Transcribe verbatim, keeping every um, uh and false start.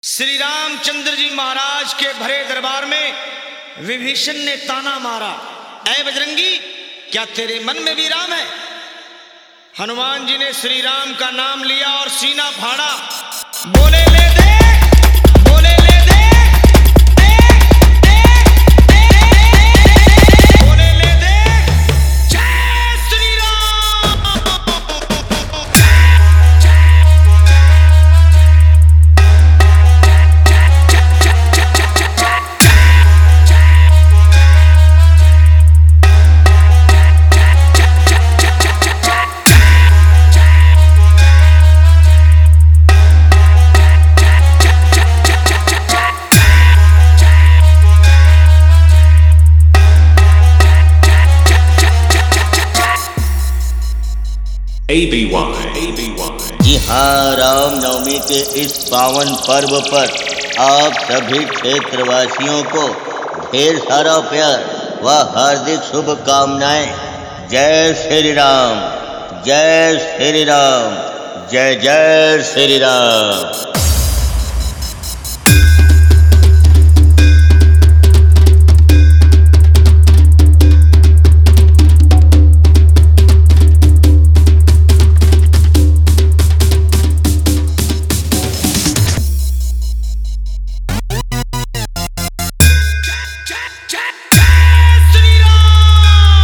श्री रामचंद्र जी महाराज के भरे दरबार में विभीषण ने ताना मारा, ऐ बजरंगी, क्या तेरे मन में भी राम है? हनुमान जी ने श्री राम का नाम लिया और सीना फाड़ा, बोले ले दे, बोले ले दे, बोले ले दे, जय Shri Ram. A B Y A B Y जी हाँ, रामनवमी के इस पावन पर्व पर आप सभी क्षेत्रवासियों को ढेर सारा प्यार व हार्दिक शुभकामनाएं। जय श्री राम, जय श्री राम, जय जय श्री राम।